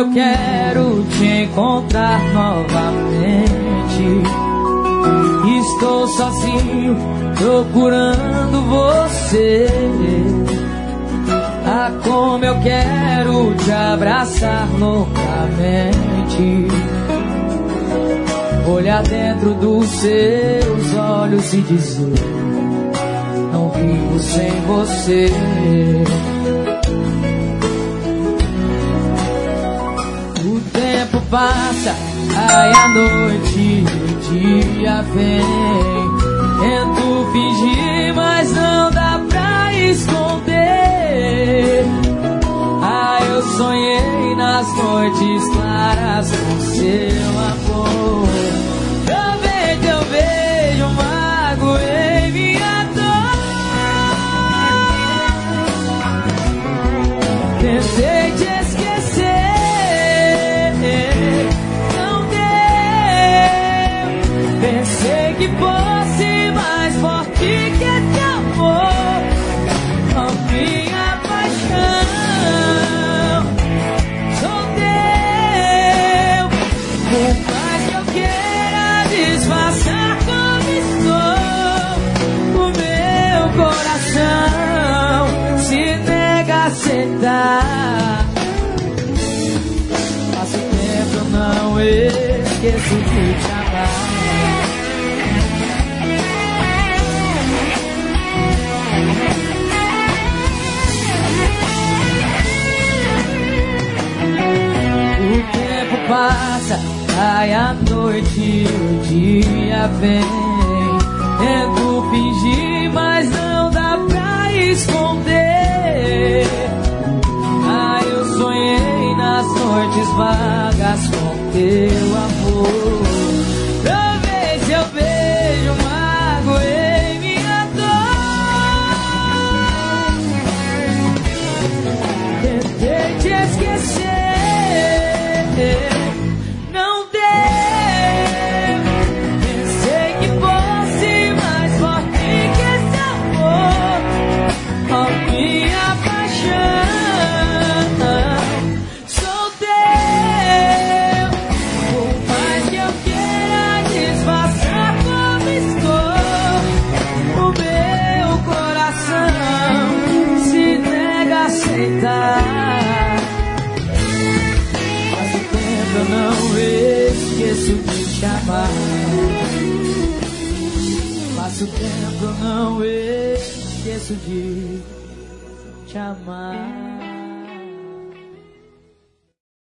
eu quero te encontrar novamente. Estou sozinho procurando você. Ah, como eu quero te abraçar loucamente. Olhar dentro dos seus olhos e dizer: não vivo sem você. O tempo passa, ai a noite, o dia vem. Tento fingir, mas não dá pra esconder. Ah, eu sonhei nas noites claras com seu amor. Talvez eu veja um mago em minha dor. Tentei te esquecer, não deu. Pensei que fosse mais forte que esse amor. A minha paixão sou teu. Por mais que eu queira disfarçar como estou, o meu coração se nega a aceitar. Passo tempo, eu não esqueço de te amar. O tempo passa, ai a noite, o dia vem. Tento fingir, mas não dá pra esconder. Ah, eu sonhei nas noites vagas com teu amor. Talvez eu veja um mago em minha dor. Tentei te esquecer, não deu. Pensei que fosse mais forte que esse amor. A minha paixão sou teu. Por mais que eu queira disfarçar como estou, o meu coração se nega a aceitar. Faz o tempo, eu não esqueço de te amar. Passa o tempo, eu não esqueço de te amar.